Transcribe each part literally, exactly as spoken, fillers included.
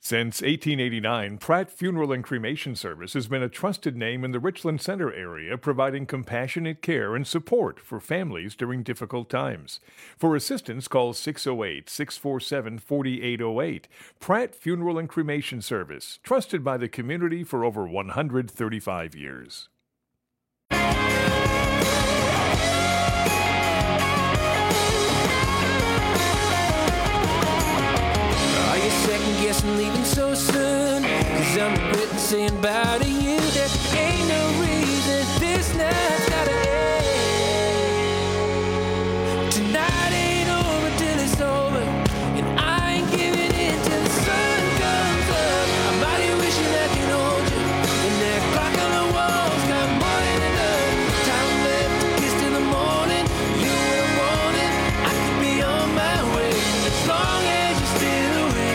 Since eighteen eighty-nine, Pratt Funeral and Cremation Service has been a trusted name in the Richland Center area, providing compassionate care and support for families during difficult times. For assistance, call six oh eight, six four seven, four eight oh eight. Pratt Funeral and Cremation Service, trusted by the community for over one hundred thirty-five years. Second guessing leaving so soon, cause I'm regretting saying bye to you. There ain't no reason this night's gotta end. Tonight ain't over till it's over, and I ain't giving in till the sun comes up. I'm out here wishing I could hold you, and that clock on the wall's got more than enough time left to kiss till the morning. You were wanting, I could be on my way, as long as you're still awake.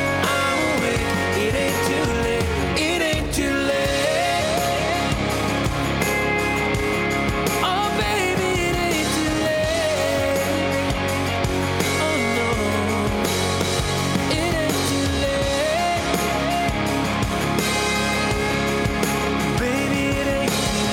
It ain't too late, it ain't too late. Oh baby, it ain't too late. Oh no, it ain't too late. Baby, it ain't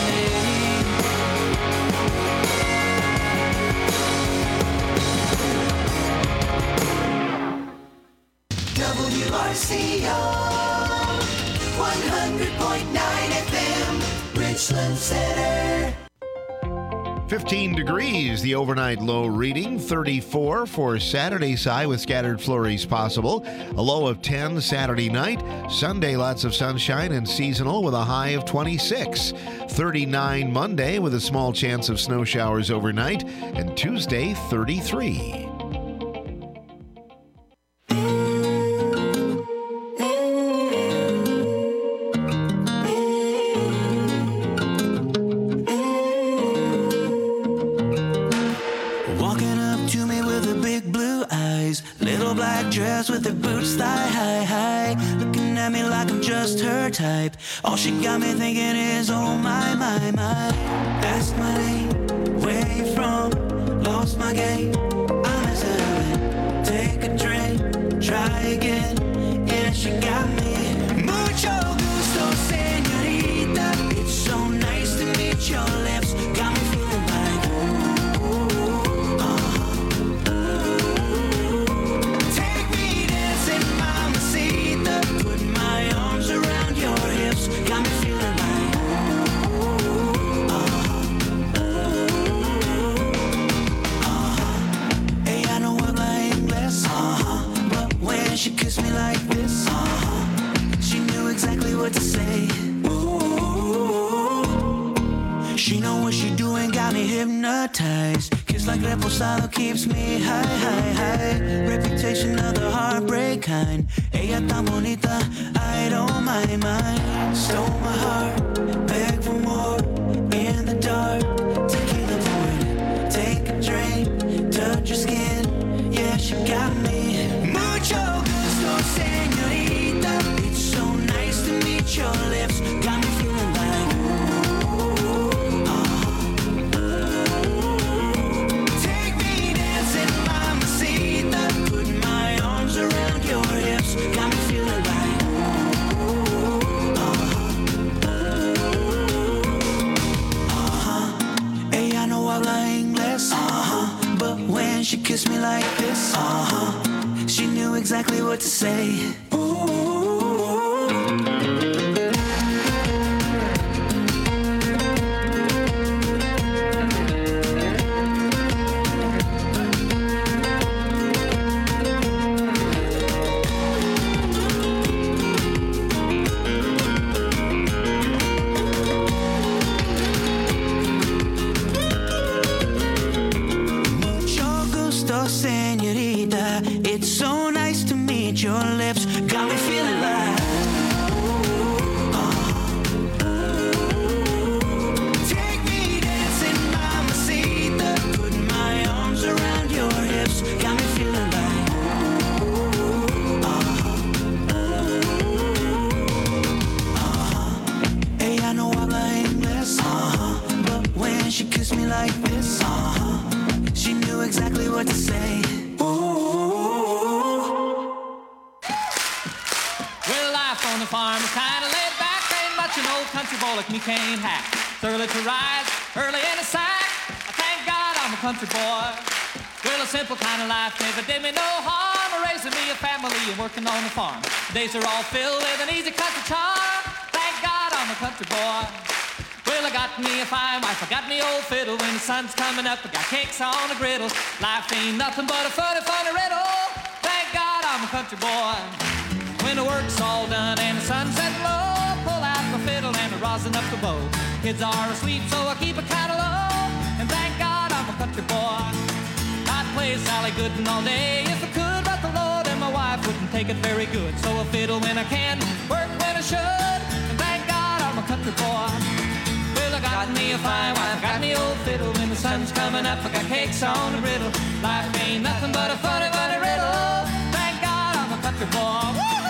too late. W R C O one hundred point nine F M, Richland Center. fifteen degrees, the overnight low reading. thirty-four for Saturday's high with scattered flurries possible. A low of ten Saturday night. Sunday, lots of sunshine and seasonal with a high of twenty-six. thirty-nine Monday with a small chance of snow showers overnight. And Tuesday, thirty-three. With her boots thigh high, high, looking at me like I'm just her type. All she got me thinking is, oh my, my, my. Ask my name, where you from? Lost my game, I'm deserving. Take a drink, try again. Yeah, she got me. Mucho gusto, señorita. It's so nice to meet your lips. Got me feeling like, ooh, ooh, uh-huh. Got me feeling like, ooh, uh-huh, uh-huh. Hey, I know I'm like English, uh-huh, but when she kissed me like this, uh-huh, she knew exactly what to say. Ooh, she know what she doing, got me hypnotized. Kiss like reposado keeps me high, high, high. Reputation of the heartbreak kind. Ella tan bonita, I don't mind, mind. Stole my heart, beg for more. In the dark, tequila pouring. Take a drink, touch your skin. Yeah, she got me. Mucho gusto, señorita. It's so nice to meet your lips. Got me feeling like, ooh, uh-huh. Take me dancing, mamacita. Put my arms around your hips. Got me feeling like, uh-huh, but when she kissed me like this, uh-huh, she knew exactly what to say. Ooh. Señorita, it's so nice to meet your lips. Got me feeling like, uh-huh. Take me dancing, mamacita. Put my arms around your hips. Got me feeling like, uh-huh. Uh-huh. Hey, I know habla inglés, uh-huh, but when she kissed me like this, uh-huh, she knew exactly what to say. Ooh. the farm is kinda laid back. Ain't much an old country boy like me can't hack. It's early to rise, early in the sack. I thank God I'm a country boy. Well, a simple kind of life never did me no harm. Raising me a family and working on the farm. Days are all filled with an easy country charm. Thank God I'm a country boy. Well, I got me a fine wife, I got me old fiddle. When the sun's coming up, I got cakes on the griddle. Life ain't nothing but a funny, funny riddle. Thank God I'm a country boy. When the work's all done and the sunset low, pull out my fiddle and I rosin up the bow. Kids are asleep, so I keep it kinda low. And thank God I'm a country boy. I'd play Sally Gooden all day if I could, but the Lord and my wife wouldn't take it very good. So I fiddle when I can, work when I should. And thank God I'm a country boy. Well, I got me a fine wife, I got me old fiddle. When the sun's coming up, I got cakes on the griddle. Life ain't nothing but a funny, funny riddle. Thank God I'm a country boy. Woo-hoo!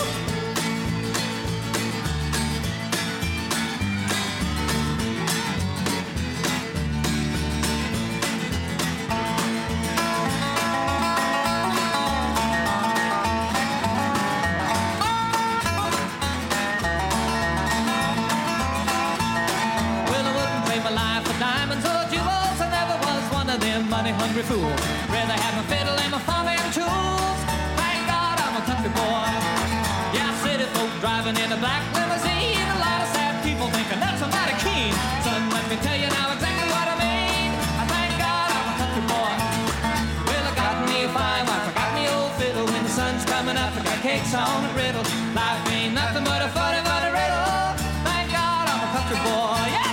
Money-hungry fool. Rather have my fiddle and my farming tools. Thank God I'm a country boy. Yeah, city folk driving in a black limousine. A lot of sad people thinking that's a mighty keen. Son, let me tell you now exactly what I mean. I thank God I'm a country boy. Well, I got me a fine wife, I got me old fiddle. When the sun's coming up, I got cakes on the griddle. Life ain't nothing but a funny, funny riddle. Thank God I'm a country boy. Yeah!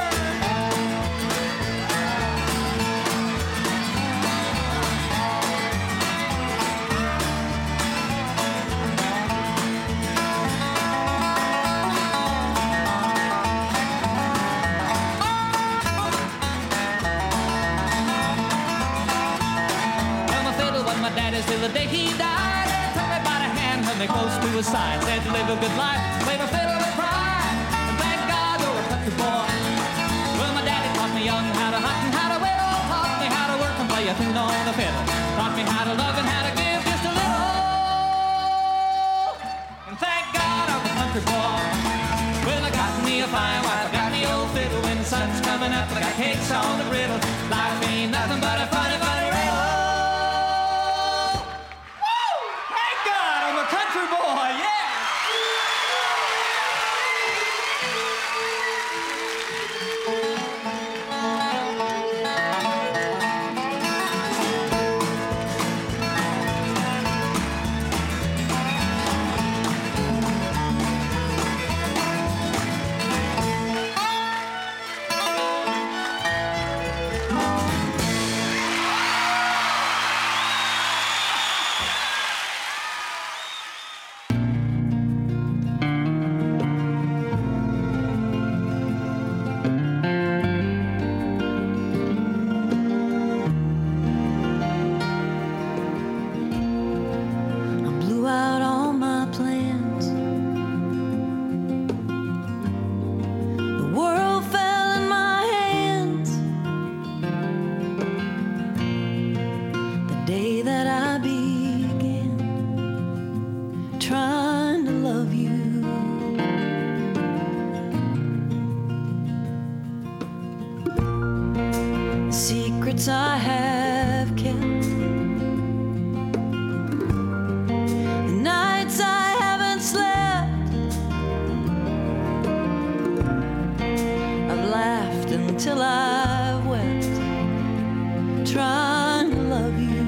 Till the day he died, and took me by the hand, held me close to his side, said to live a good life, play my fiddle and cry, and thank God you're a country boy. Well, my daddy taught me young how to hunt and how to whittle, taught me how to work and play a tune on the fiddle, taught me how to love and how to give just a little, and thank God I'm a country boy. Well, I got me a fine wife, I got me old fiddle. When the sun's coming up, I got cakes on the griddle. Life ain't nothing but a funny, funny riddle. Country boy, yeah! I have kept, the nights I haven't slept, I've laughed until I've wept, trying to love you,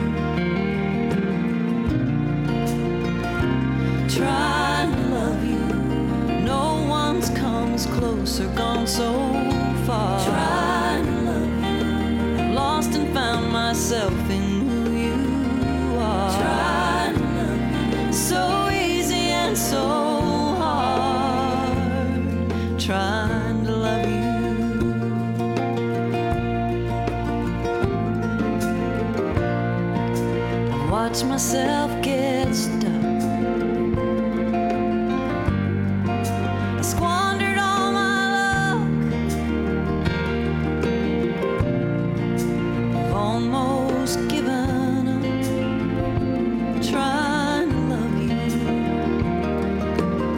trying to love you. No one's come as close or gone so far. Trying to love you. Lost and found myself in who you are. Trying to love you. So easy and so hard. Trying to love you. I watch myself get stuck. I squandered all my luck. I've almost given up trying to love you.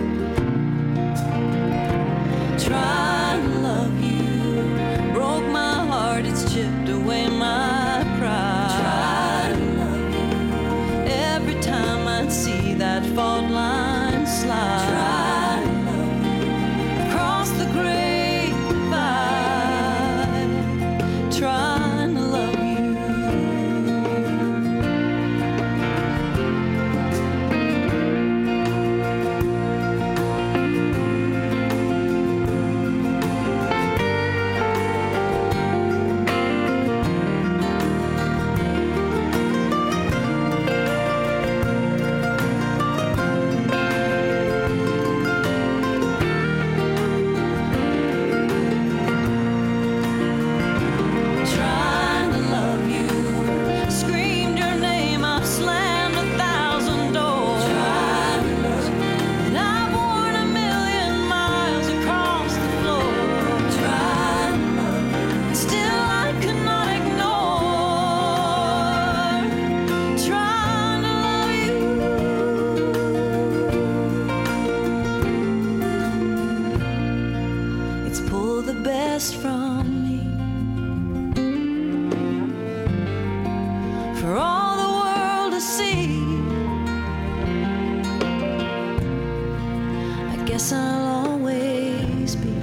see that fault line slide. Try to love you. Across the grapevine, trying to love you. Trying to love you. Screamed your name, I've slammed a thousand doors. Trying to love you. And I've worn a million miles across the floor. Trying to love you. Still I cannot ignore. Trying to love you. It's pull the best from me for all the world to see. I guess I'll always be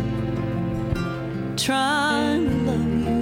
trying to love you.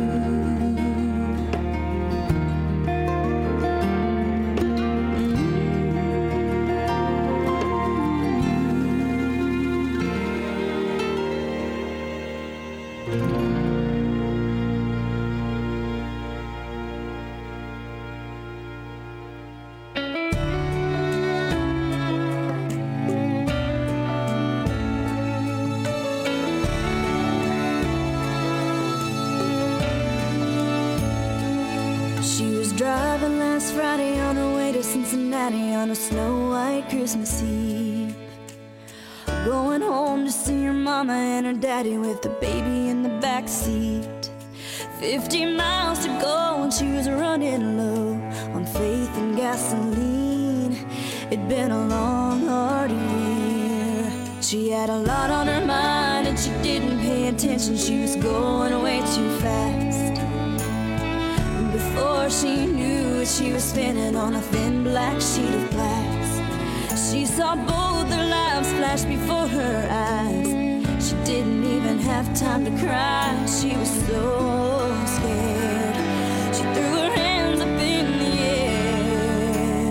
She was driving last Friday on her way to Cincinnati on a snow white Christmas Eve. Going home to see her mama and her daddy with the baby in the back seat. Fifty miles to go and she was running low on faith and gasoline. It'd been a long, hard year. She had a lot on her mind and she didn't pay attention. She was going way too fast. Before she knew it, she was spinning on a thin black sheet of glass. She saw both their lives flash before her eyes. She didn't even have time to cry. She was so scared. She threw her hands up in the air.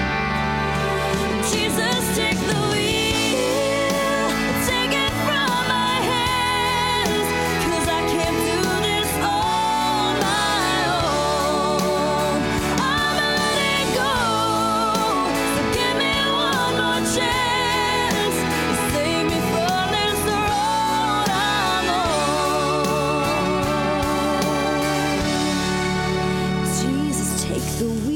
Jesus, take the wheel. Take it from my hands. 'Cause I can't do this on my own. I'm letting go. So give me one more chance. Save me from this road I'm on. Jesus, take the wheel.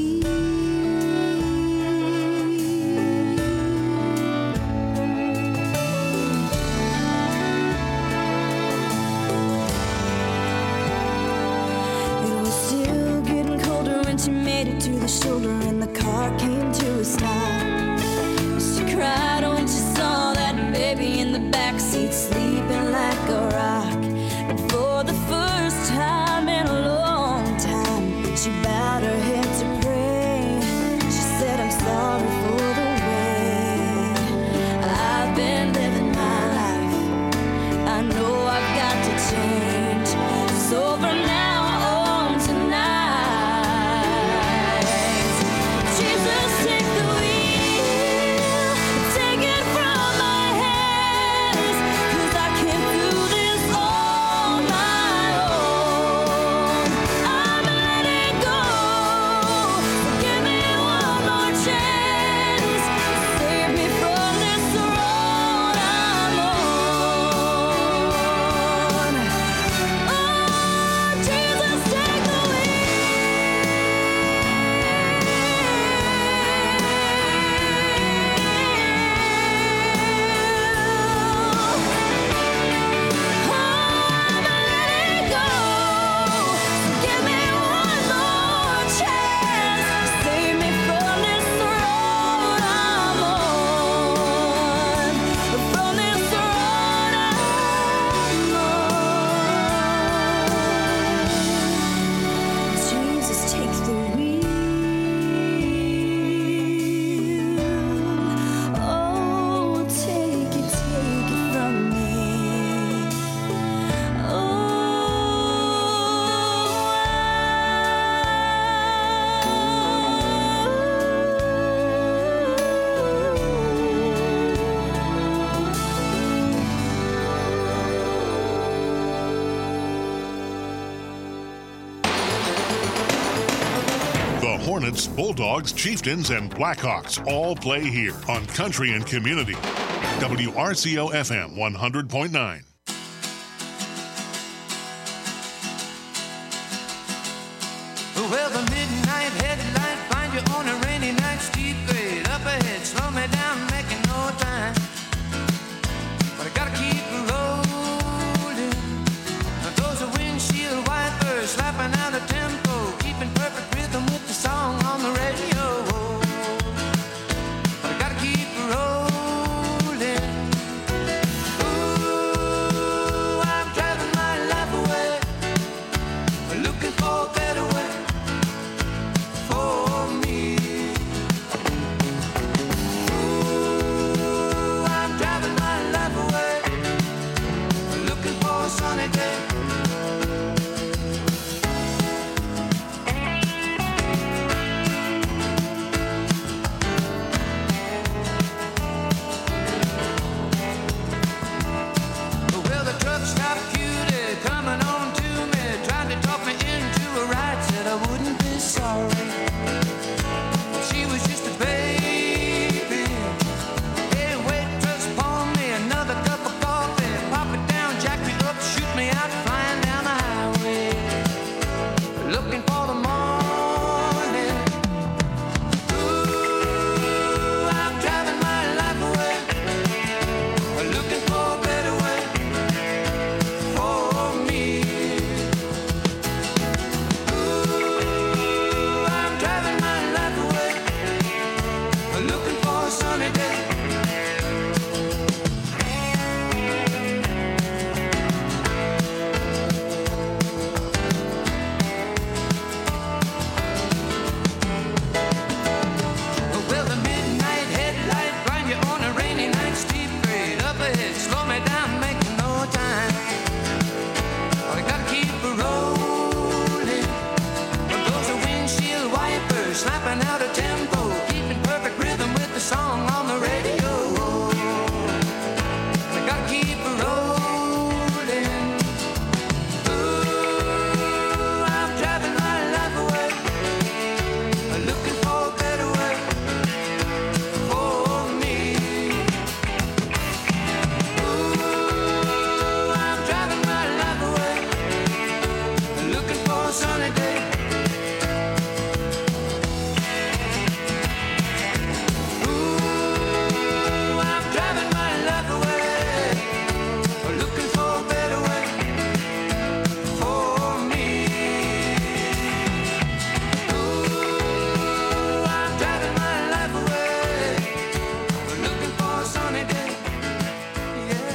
It was still getting colder when she made it to the shoulder and the car came to a stop. She cried when she saw that baby in the backseat sleeping like a rock. And for the first time in a long time, she bowed her head to pray. She said, I'm sorry for the way I've been living my life. I know I've got to change. So from now on tonight, Jesus, Hornets, Bulldogs, Chieftains, and Blackhawks all play here on Country and Community. W R C O F M one hundred point nine. Well, the midnight headlight find you on a rainy night, steep grade up ahead, slow me down, making no time. But I gotta keep rolling. Those are windshield wipers slapping out a tempo, keeping perfect rhythm with the song on the radio. But I gotta keep rolling. Ooh, I'm driving my life away, looking for a better way. Sunny day. Well, the truck stopped cutie coming on to me, trying to talk me into a ride, said I wouldn't be sorry. She was just a baby. Hey, waitress, pour me another cup of coffee, pop it down, jack me up, shoot me out, flying down the highway, looking for the morning. Ooh, I'm driving my life away, looking for a better way for me. Ooh, I'm driving my life away, looking for a sunny day. Well, the midnight headlight blind you on a rainy night, steep grade up ahead, slow me down, making no time. But I gotta keep rolling. Those are windshield wipers slapping out a tempo, keeping perfect rhythm with the song on the radio. I gotta keep rolling. Ooh, I'm driving my life away, looking for a better way for me. Ooh, I'm driving my life away, looking for a sunny day. Ooh, I'm driving my life away, looking for a better way for me. Ooh, I'm driving my life away, looking for a sunny day. Yeah.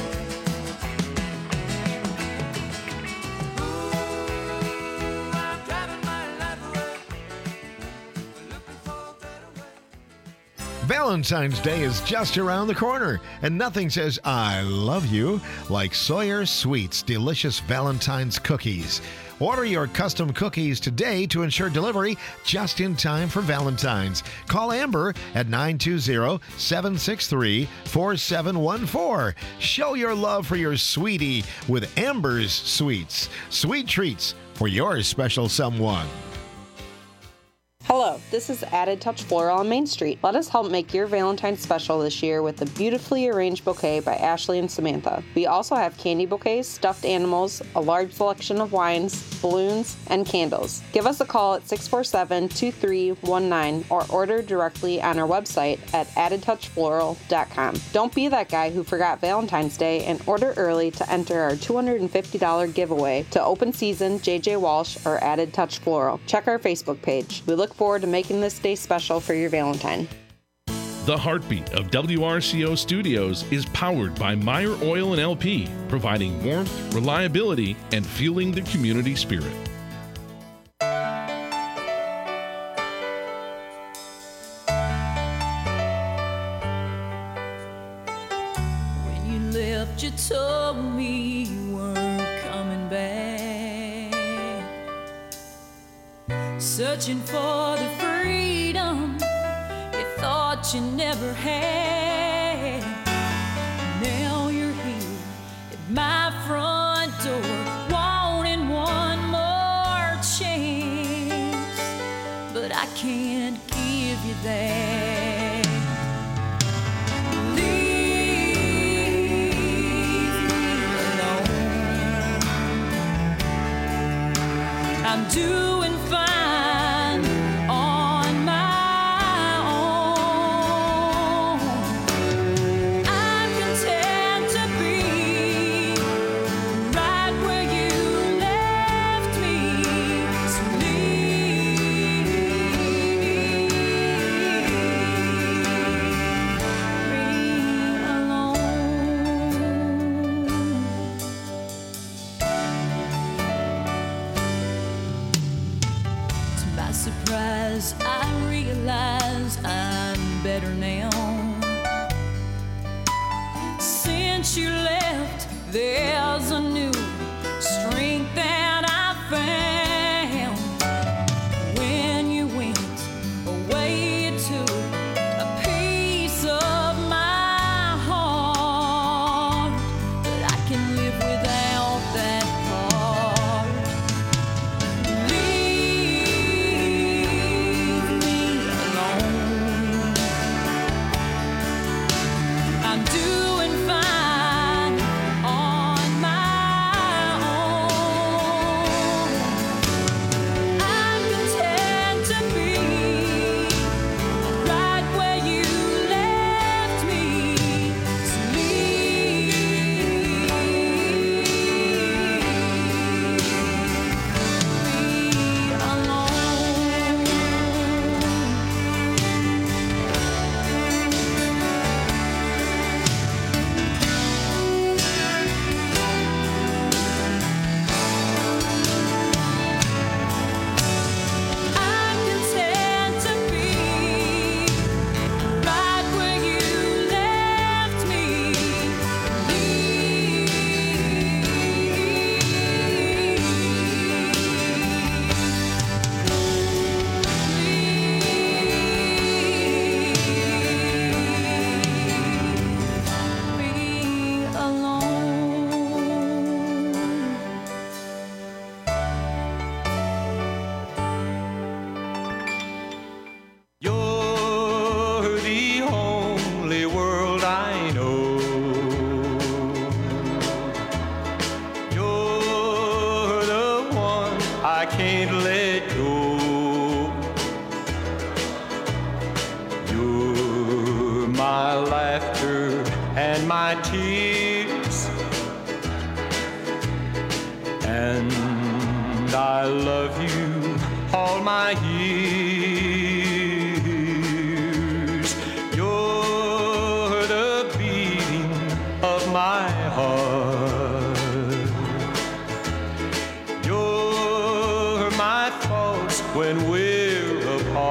Ooh, I'm driving my life away, looking for a better way. Valentine's Day is just around the corner, and nothing says I love you like Sawyer Sweets delicious Valentine's cookies. Order your custom cookies today to ensure delivery just in time for Valentine's. Call Amber at nine two zero, seven six three, four seven one four. Show your love for your sweetie with Amber's Sweets. Sweet treats for your special someone. Hello, this is Added Touch Floral on Main Street. Let us help make your Valentine's special this year with the beautifully arranged bouquet by Ashley and Samantha. We also have candy bouquets, stuffed animals, a large selection of wines, balloons, and candles. Give us a call at six four seven, two three one nine or order directly on our website at added touch floral dot com. Don't be that guy who forgot Valentine's Day and order early to enter our two hundred fifty dollars giveaway to Open Season, J J Walsh, or Added Touch Floral. Check our Facebook page. We look forward to making this day special for your Valentine. The heartbeat of W R C O Studios is powered by Meyer Oil and L P, providing warmth, reliability, and fueling the community spirit. When you left, you told me you weren't coming back. Searching for the freedom you thought you never had. Now you're here at my front door, wanting one more chance. But I can't doing fine on my own. I'm content to be right where you left me. So leave me alone. To my surprise, I realize I'm better now. Since you left, there's a new strength that I found. When you went away, it took a piece of my heart, but I can live without that part. Leave me alone. I'm doing fine on my own. I'm content to be right where you left me. So leave me alone. I'm content to be right where you left me. Leave me alone. You're the only world I know. You're the one I can't let go. You're my laughter and my tears, and I love you all my years. You're the beating of my heart. You're my thoughts when we're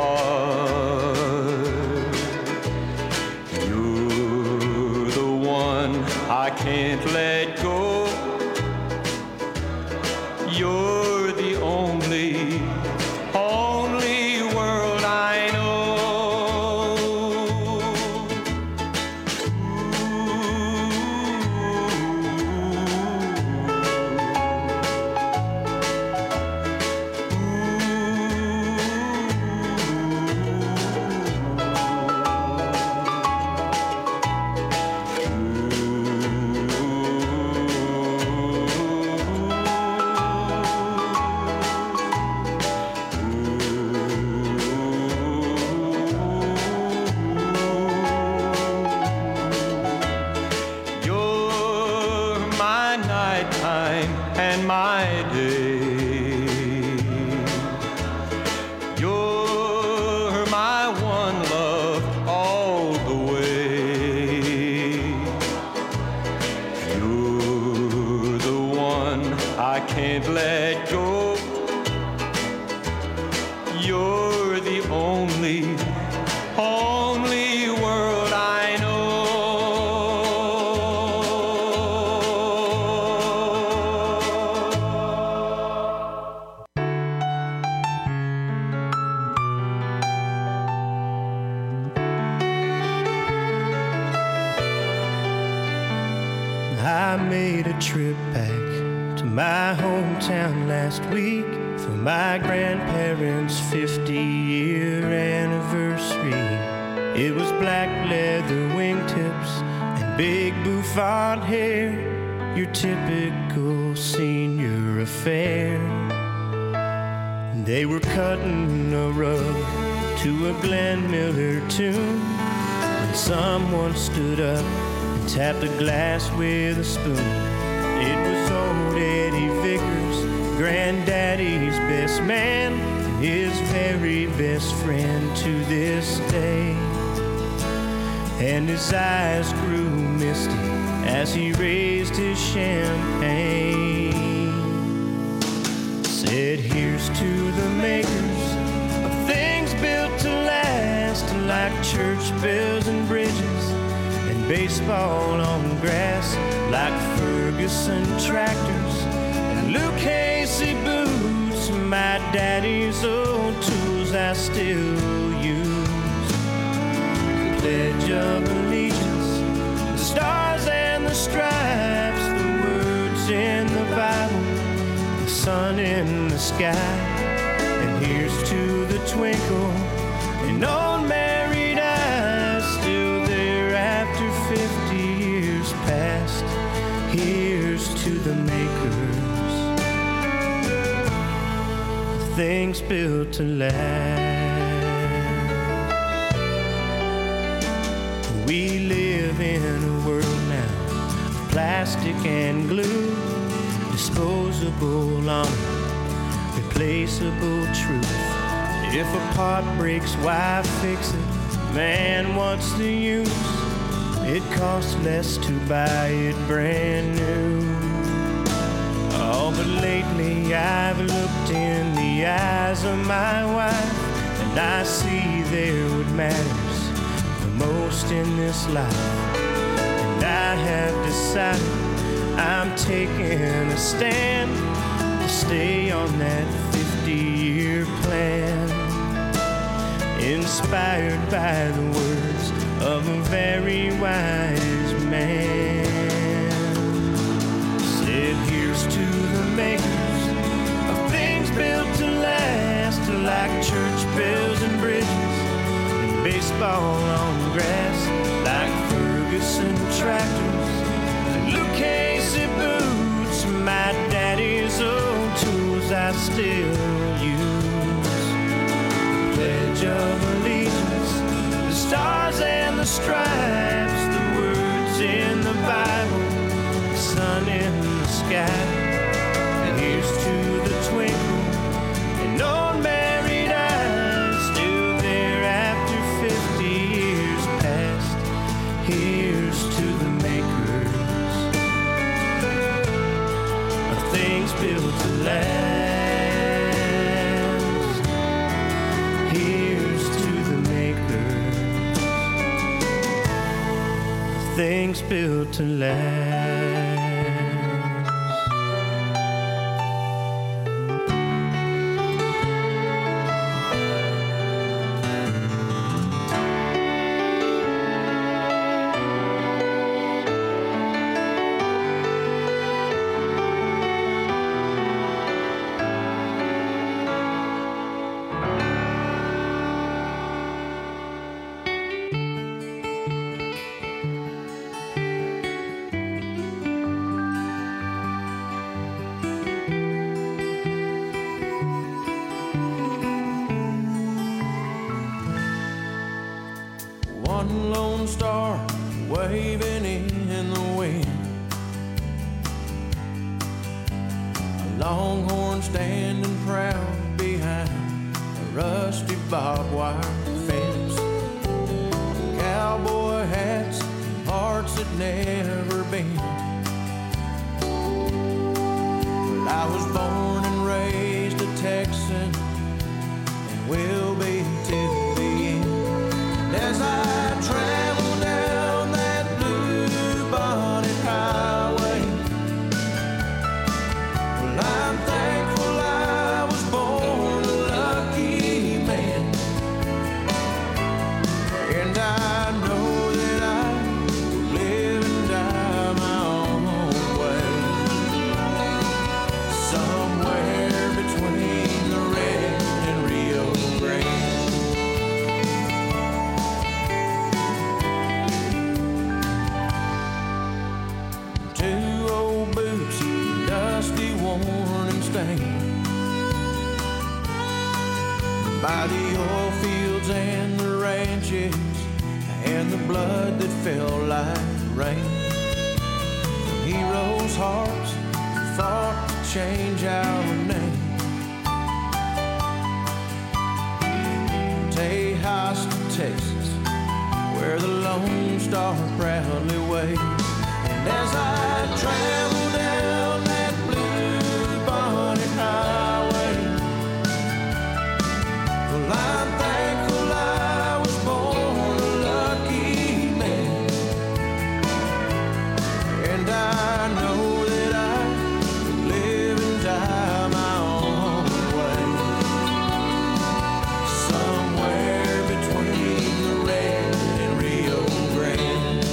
apart. You're the one I can't let go. You're the only, only world I know. You're my nighttime and my day. You're my one love all the way. You're the one I can't let go. You're the only, only world I know. I made a trip back to my hometown last week for my grandparents' fifty-year anniversary. It was black leather wingtips and big bouffant hair, your typical senior affair. They were cutting a rug to a Glenn Miller tune when someone stood up and tapped a glass with a spoon. It was old Eddie Vickers, Granddaddy's best man, and his very best friend to this day. And his eyes grew misty as he raised his champagne. Said, here's to the makers of things built to last, like church bells and bridges and baseball on grass, like Ferguson tractors and Lucchese boots, my daddy's old tools I still use. The Pledge of Allegiance, the stars and the stripes, the words in the Bible, the sun in the sky. And here's to the twinkle in old married eyes, still there after fifty years past. Here's to the makers of things built to last. We live in a world now of plastic and glue, disposable honor, replaceable truth. If a part breaks, why fix it? Man, what's the use? It costs less to buy it brand new. Oh, but lately I've looked in the eyes of my wife, and I see there what matters the most in this life. And I have decided I'm taking a stand to stay on that fifty-year plan, inspired by the words of a very wise man. Said, here's to the makers of things built to last, like church bells and bridges and baseball on grass, like Ferguson tractors and Lucchese boots, my daddy's old tools I still use. The Pledge of Allegiance, the stars and the stripes, the words in the Bible, the sun in the sky. And here's to the twinkle in old married eyes, still there after fifty years past. Here's to the makers of things built to last. Here's to the makers of things built to last. One lone star waving in the wind, a longhorn standing proud behind a rusty barbed wire fence, cowboy hats, hearts that never been. Well, I was born and raised a Texan and will be till the end. And as I travel down that blue bonnet highway, well, I'm thankful I was born a lucky man. And I know that I will live and die my own way, somewhere between the red and Rio Grande. by the oil fields and the ranches and the blood that fell like rain. From heroes' hearts who fought to change our name. Tejas, Texas, where the Lone Star proudly waves. And as I travel down that blue bonnet highway, well, I'm thankful I was born a lucky man. And I know that I could live and die my own way, somewhere between the red and Rio Grande.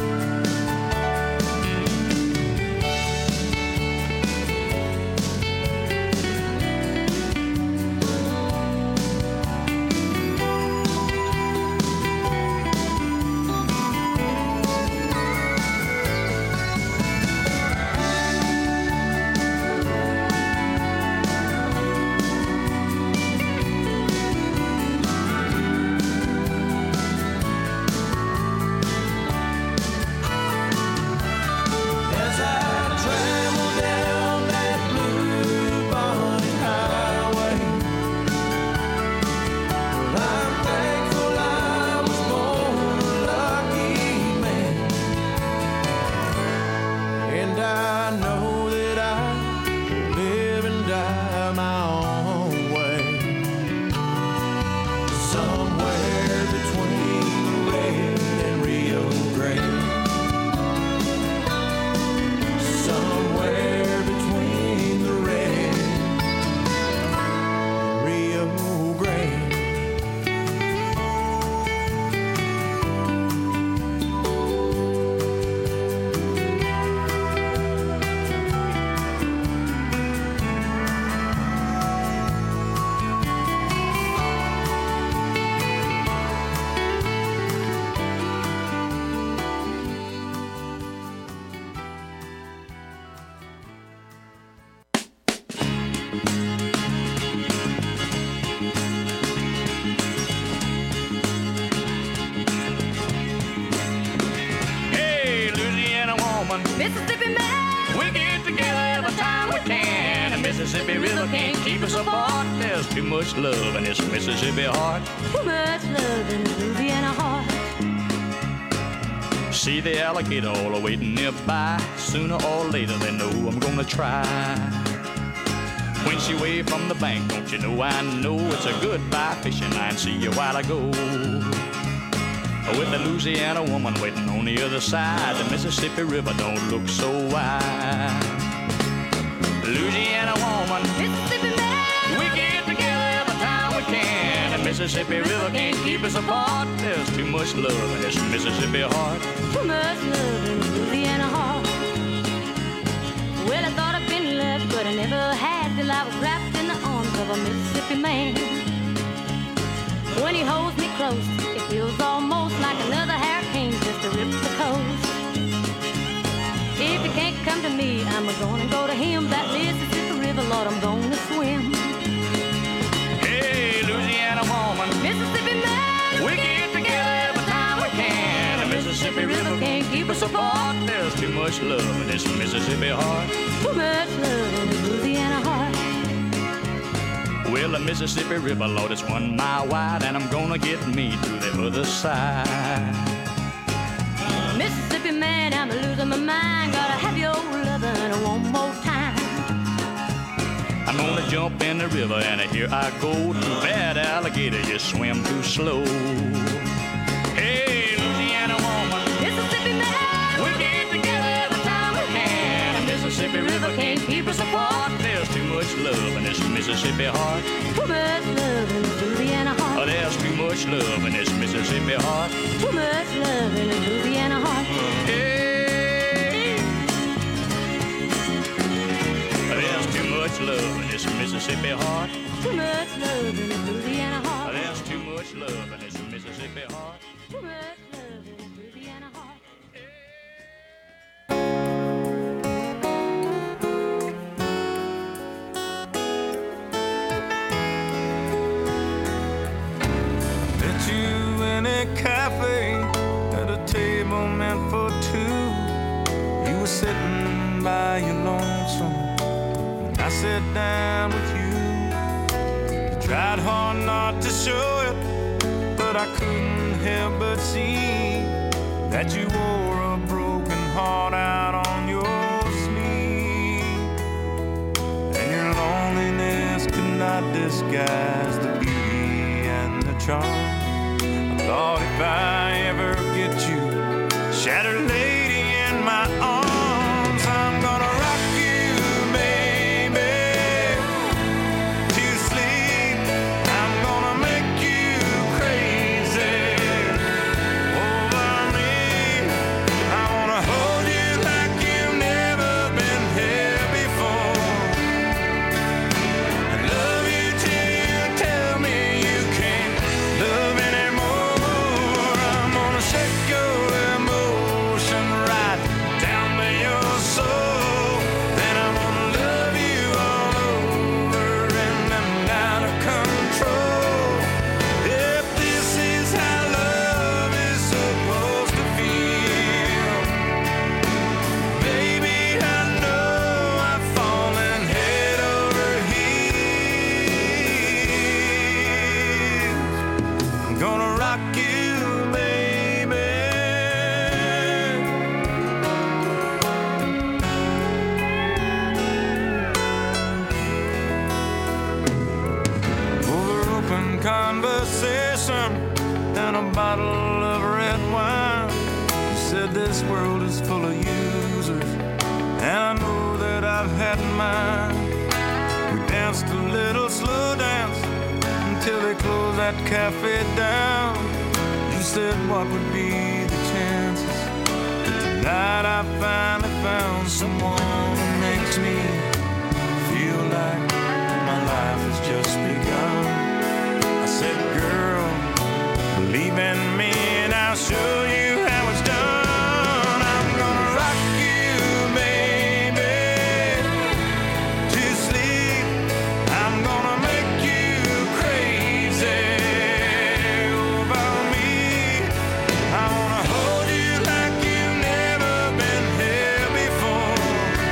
As I travel down that blue bonnet highway, well, I'm thankful I was born a lucky man. And I know that I will live and die my own way, somewhere between the red and Rio Grande. Somewhere between the red and Rio Grande. Hey, Louisiana woman, Mississippi man, we get together every time we can. The Mississippi River can't keep us apart. There's too much love in this Mississippi heart. too much love in the Louisiana heart. See the alligator all waiting nearby. Sooner or later they know I'm gonna try. When she waved from the bank, don't you know I know it's a goodbye fishing line. See you a while ago. With the Louisiana woman waiting on the other side, the Mississippi River don't look so wide. Louisiana woman, Mississippi man, we get together every time we can. The Mississippi River can't keep us apart. There's too much love in this Mississippi heart. too much love in the Louisiana heart. Well, I thought I'd been left, but I never had till I was wrapped in the arms of a Mississippi man. When he holds me close, it feels almost like another hurricane just to rip the coast. If he can't come to me, I'm gonna go to him. That Mississippi River, Lord, I'm gonna swim. Hey, Louisiana woman, Mississippi man, we get together every time we can. The Mississippi River can't keep us apart. There's too much love in this Mississippi heart. too much love in the Louisiana heart. Well, the Mississippi River, Lord, it's one mile wide, and I'm gonna get me to the other side. Mississippi man, I'm losing my mind. Gotta have your lovin' one more time. I'm gonna jump in the river, and here I go. Too bad alligator just swim too slow. Hey, Louisiana woman, Mississippi man, we get together every time we can. The Mississippi River can't keep us apart. There's too much love in this Mississippi heart. too much love in the Louisiana Oh, heart. there's too much love in this Mississippi heart. Too much love in the Louisiana heart. Hey, there's too much love in this Mississippi heart. Too much love in the Louisiana heart. There's too much love in this Mississippi heart. Too much love in the Louisiana heart. was sitting by your lonesome when I sat down with you. You tried hard not to show it, but I couldn't help but see that you wore a broken heart out on your sleeve. And your loneliness could not disguise the beauty and the charm. I thought if I ever get you, shattered lady in my arms, I'm gonna rock you, baby, to sleep. I'm gonna make you crazy over me. I wanna hold you like you've never been here before, and love you till you tell me you can't love anymore. I'm gonna shake your emotion right down to your soul. Then I'm gonna love you all over and I'm out of control. If this is how love is supposed to feel, baby, I know I've fallen head over heels. I'm gonna rock you, baby. Over open conversation and a bottle of red wine, you said this world is full of users, and I know that I've had mine. We danced a little slow dance until they closed that cafe down. You said what would be the chances that tonight I finally found someone who makes me feel like my life has just begun. I said, girl, believe in me and I'll show you how it's done. I'm gonna rock you, baby, to sleep. I'm gonna make you crazy over me. I wanna hold you like you've never been here before,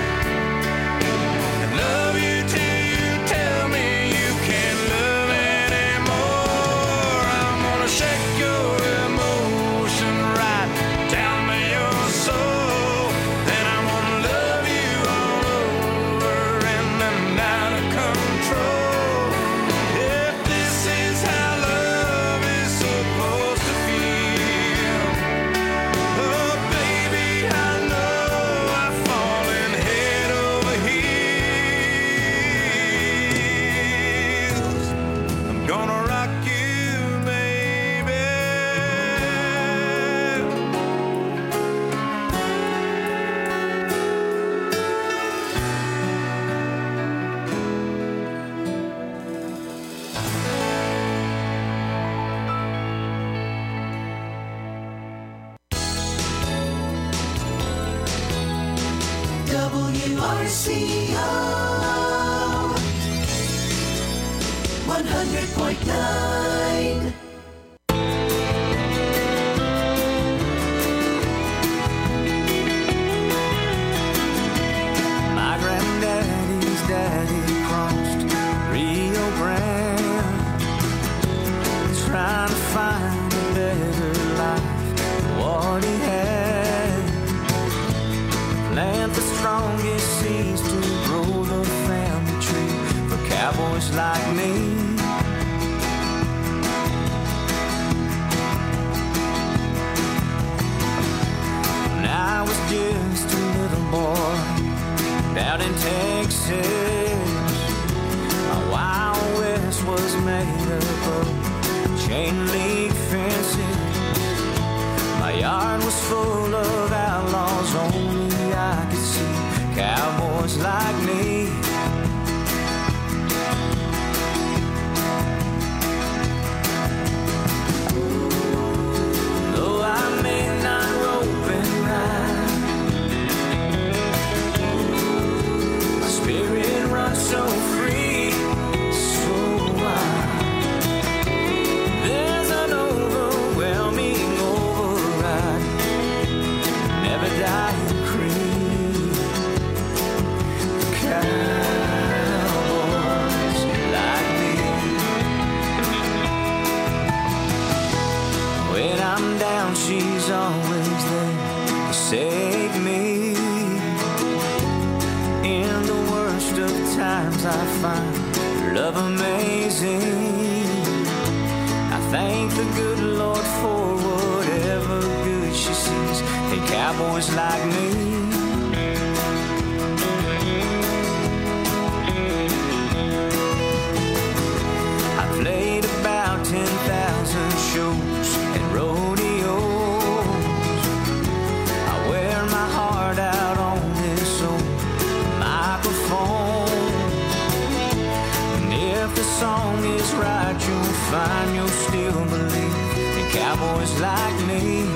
and love you till you tell me you can't love anymore. I'm gonna shake your emotion right down to your soul. Then I'm gonna love you all over and I'm out of control. If this is how love is supposed to feel, oh baby, I know I've fallen head over heels. I'm gonna rock you, baby. W R C O one hundred point nine. My granddaddy's daddy crossed Rio Grande, trying to find a better life than what he had. Plant the strongest seeds to grow the family tree for cowboys like me. When I was just a little boy out in Texas, my Wild West was made up of chain link fences. My yard was full of outlaws, only I could see cowboys like me. Though I may not rope and ride, my spirit runs so free, so wide. There's an overwhelming override I find love amazing. I thank the good Lord for whatever good she sees in cowboys like me. I played about ten thousand shows at rodeos. I wear my heart out on this old microphone. And if the song is right, you'll find you'll still believe in cowboys like me.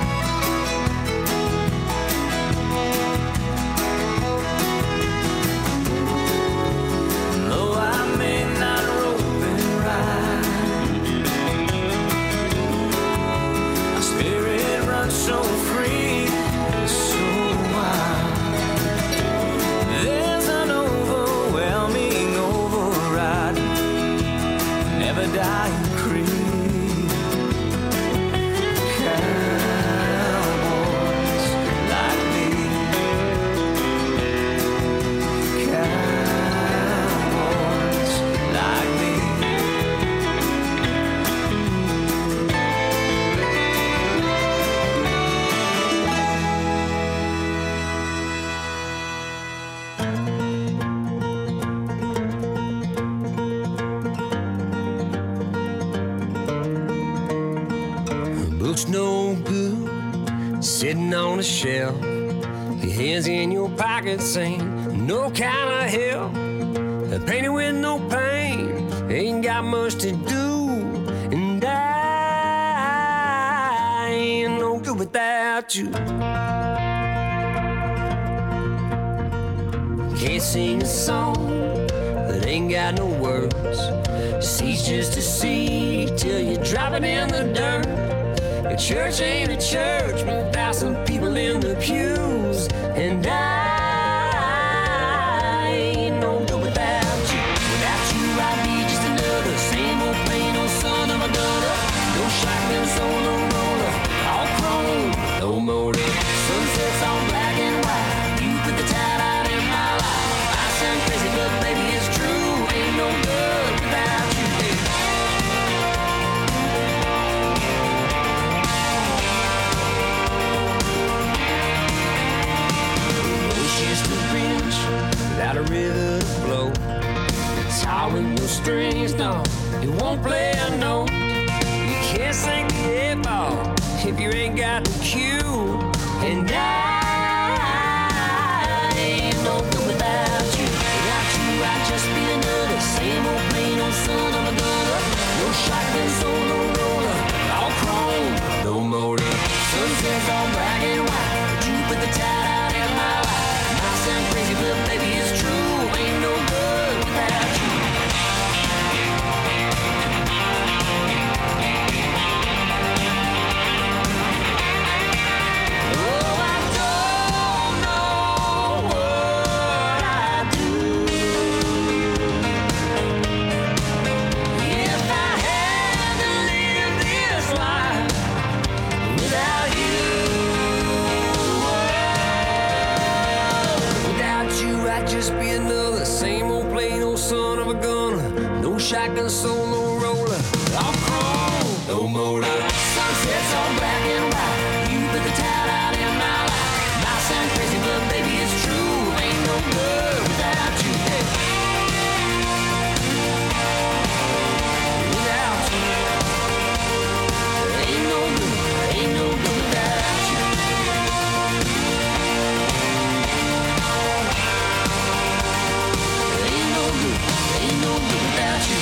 Though I may not rope and ride, my spirit runs so free, so wild. There's an overwhelming override, never dying creed. Cowboys like me. Cowboys like me. Book's no good, sitting on a shelf. Your hands in your pockets ain't no kind of help. Painted with no pain, ain't got much to do. And I ain't no good without you. Can't sing a song that ain't got no words. See's just a seed till you drop it in the dirt. A church ain't a church without some people in the pews. And I ain't no good without you. Without you, I'd be just another same old plain old son of a gunner. No shotgun solo roller, all chrome, no motor. Sunsets all black and white. You put the tide out in my life. I sound crazy, but baby, it's true. Ain't no good without you. Just a bridge without a river to flow. It's hard with no strings, no, it won't play a note. You can't sing the eight ball if you ain't got the cue. And I ain't no good without you. Without you, I'd just be another same old plain old son of a gunner. No shotgun solo roller, all chrome, no motor. Sunsets all black and white. You put the tide out in my life. Sound crazy, but baby, it's true. Ain't no good without you. Oh, I don't know what I'd do if I had to live this life without you. I'd just be another same old plain old son of a gunner. No shotgun solo roller, all chrome, no motor. Sunsets all black and white. You put the tide out in my life. Might sound crazy, but baby, it's true. Ain't no good without you. Hey. Without you. Ain't no good, ain't no good without you. Ain't no good, ain't no good without you.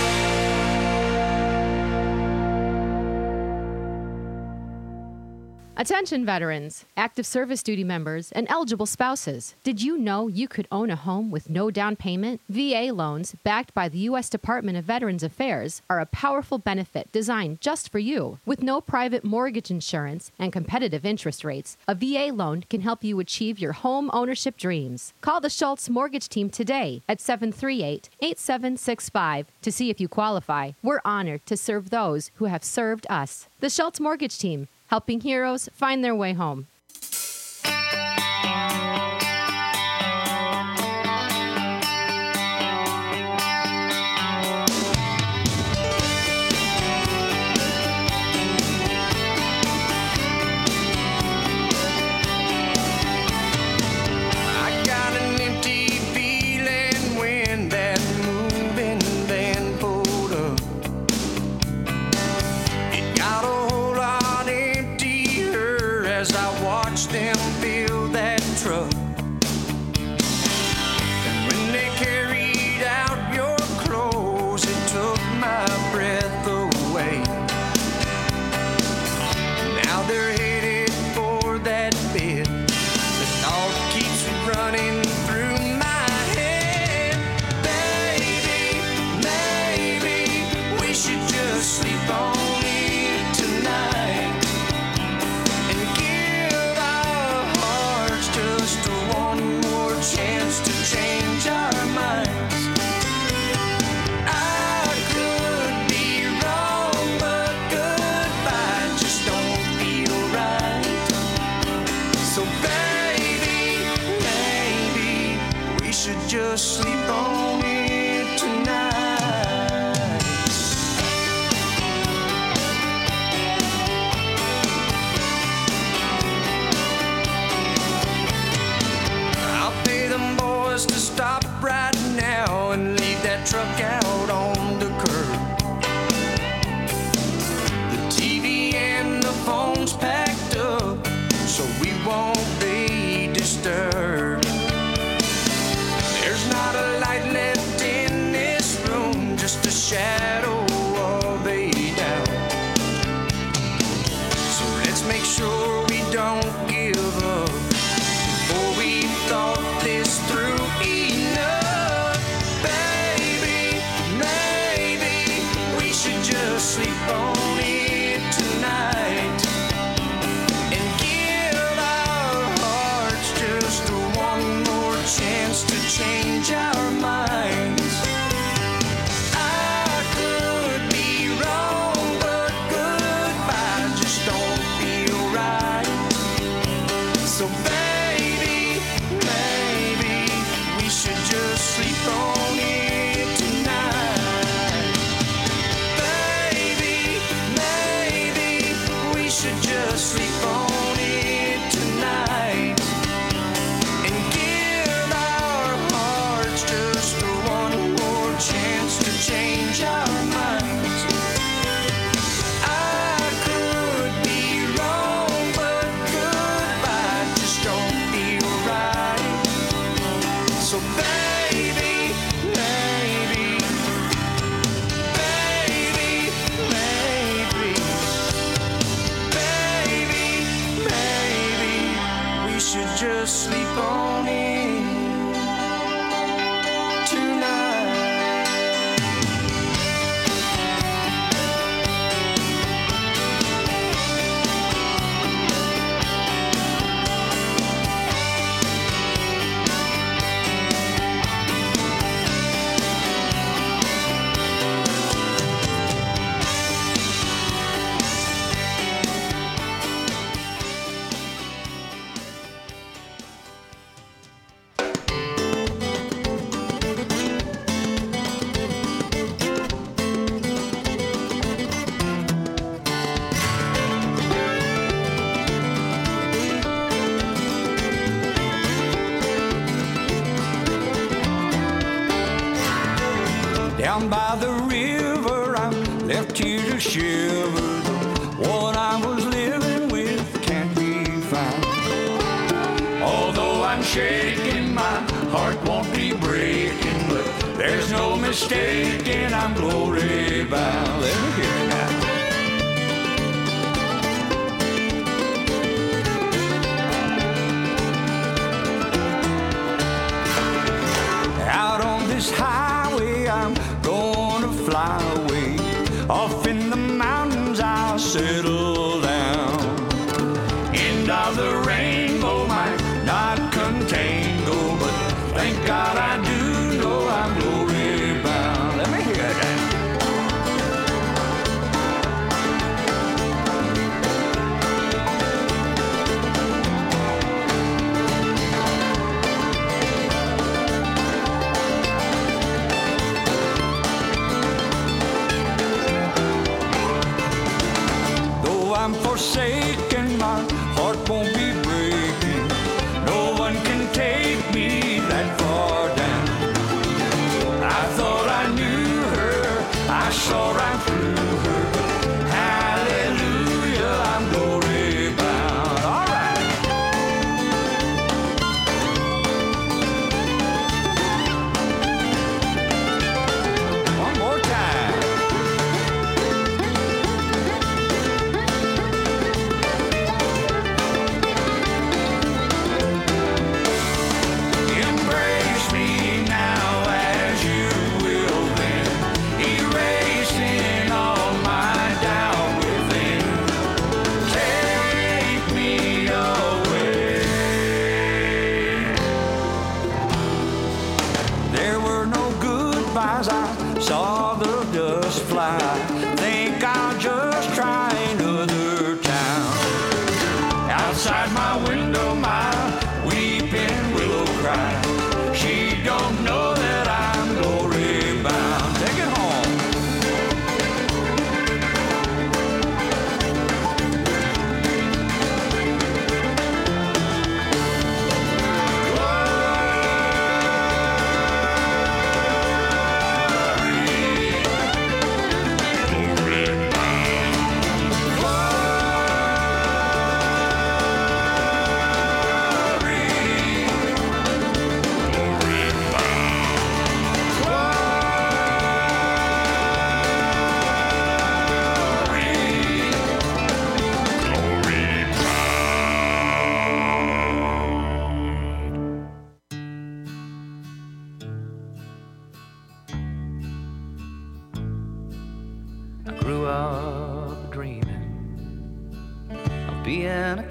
Attention veterans, active service duty members, and eligible spouses. Did you know you could own a home with no down payment? V A loans, backed by the U S Department of Veterans Affairs, are a powerful benefit designed just for you. With no private mortgage insurance and competitive interest rates, a V A loan can help you achieve your home ownership dreams. Call the Schultz Mortgage Team today at seven three eight, eight seven six five to see if you qualify. We're honored to serve those who have served us. The Schultz Mortgage Team, helping heroes find their way home. fill that truck. And when they carried out your clothes, it took my breath away. Now they're headed for that bed. The thought keeps running through my head. Baby, maybe we should just sleep on it tonight and give our hearts just one more chance to change our minds. I could be wrong, but goodbye just don't feel right. So baby, maybe we should just sleep on it tonight. I'll pay them boys to stop right now and leave that truck out on the curb. The T V and the phone's packed up, so we won't be disturbed. There's not a light left in this room, just a shadow of a doubt. So let's make sure we don't give up before we've thought this through enough. Baby, maybe we should just sleep on it tonight and give our hearts just one more chance to change our minds. I could be wrong, but goodbye just don't feel right. So baby, maybe we should just sleep on it tonight. Baby, maybe we should just sleep on it tonight and give our hearts just one more chance to change our minds. I could be wrong, but goodbye just don't feel right. So baby, maybe, baby, maybe, baby, maybe we should just sleep on it tonight. Down by the river, I'm left here to shiver. What I was living with can't be found. Although I'm shaking, my heart won't be breaking, but there's no mistaking I'm glory bound. Let me hear it now. Out on this highway, I'm gonna fly away. Off in the mountains, I'll settle down. End of the rainbow might not contain gold, but thank God I do know I'm glory bound. Let me hear that.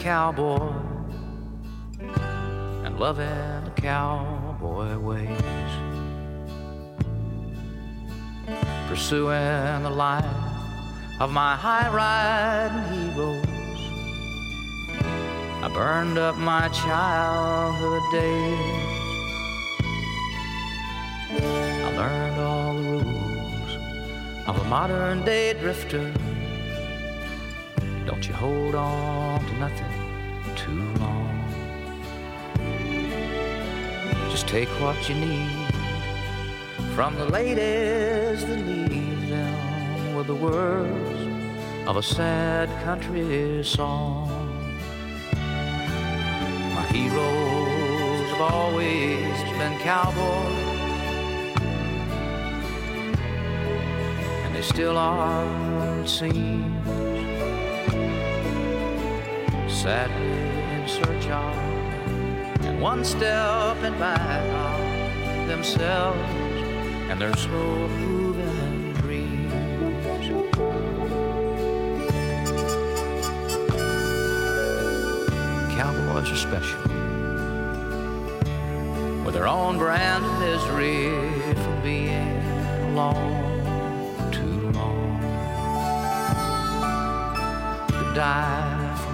cowboy and loving the cowboy ways, pursuing the life of my high-riding heroes. I burned up my childhood days. I learned all the rules of a modern-day drifter. Don't you hold on to nothing too long. Just take what you need from the ladies that leave them with the words of a sad country song. My heroes have always been cowboys, and they still are, it seems. Sadly in search of, and one step in back of themselves and their slow moving dreams. Cowboys are special, with their own brand of misery from being alone too long. To die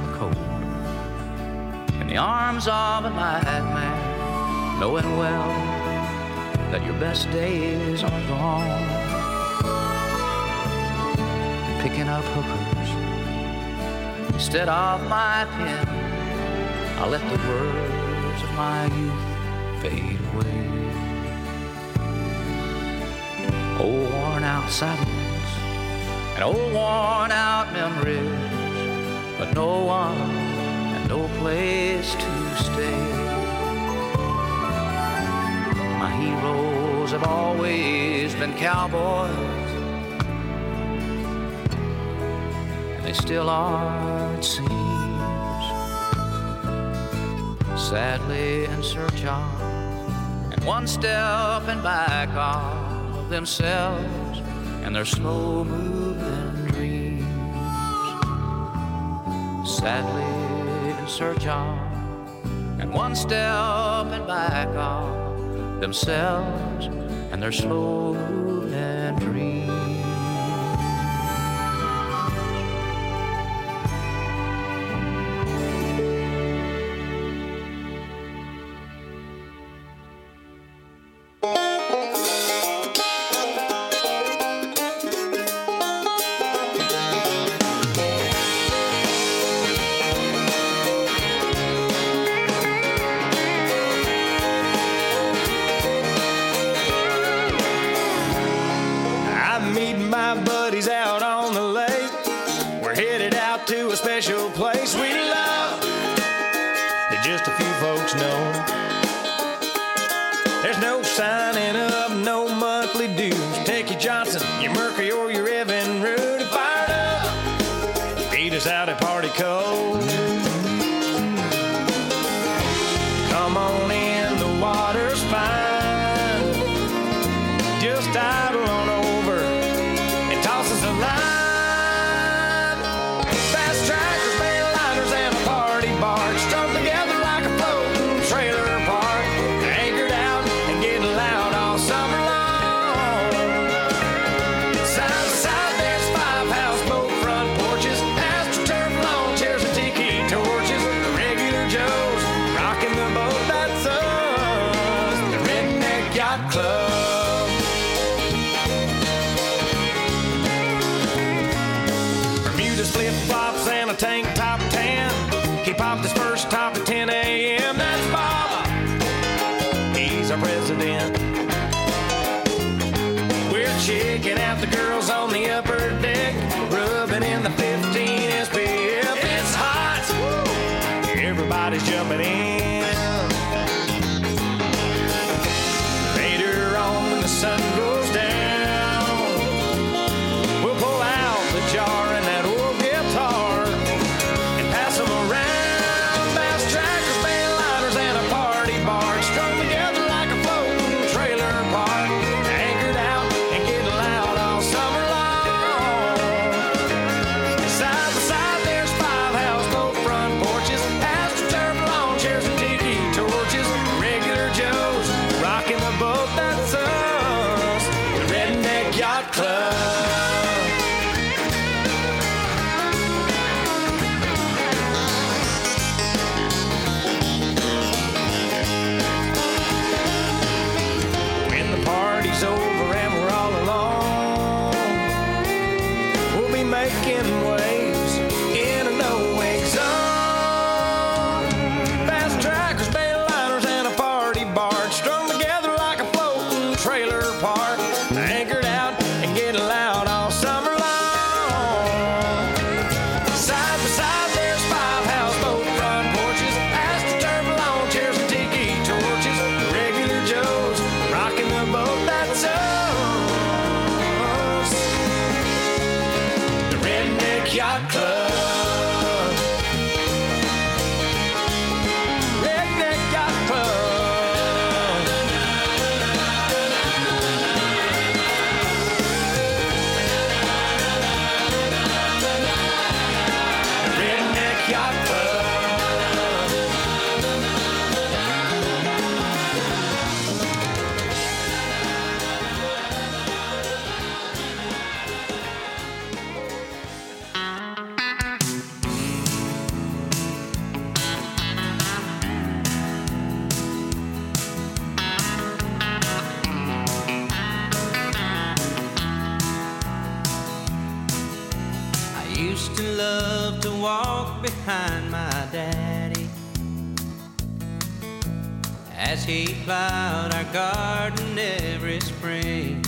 in the arms of a nightmare, knowing well that your best days are gone. Picking up hookers instead of my pen, I let the words of my youth fade away. Old worn out saddles and old worn out memories, but no one, no place to stay. My heroes have always been cowboys, and they still are, it seems. Sadly in search of, and one step in back of themselves and their slow moving dreams. Sadly in search of, and one step in back of themselves and their slow moving dreams. Strung together like a floating trailer park, anchored out and getting loud all summer. day's over and we're all alone. We'll be making waves in a no-wake zone. Fast trackers, bail liners, and a party barge strung together like a floating trailer park, anchored out and getting loud all summer long. Side by side, there's five houseboat front porches, astroturf lawn chairs and tiki torches, regular Joes rocking the boat that's us. The Redneck Yacht Club. Redneck Yacht Club. Redneck Yacht Club. I used to love to walk behind my daddy as he plowed our garden every spring.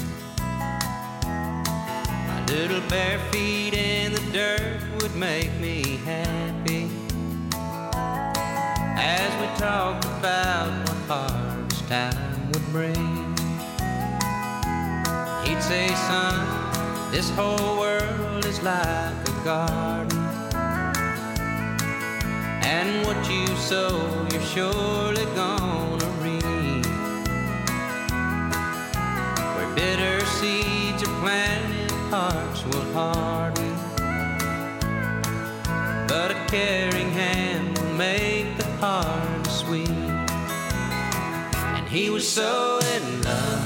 My little bare feet in the dirt would make me happy as we talked about what harvest time would bring. He'd say, son, this whole world is like a garden, and what you sow, you're surely gonna reap. Where bitter seeds are planted, hearts will harden, but a caring hand will make the heart sweet. And he was so in love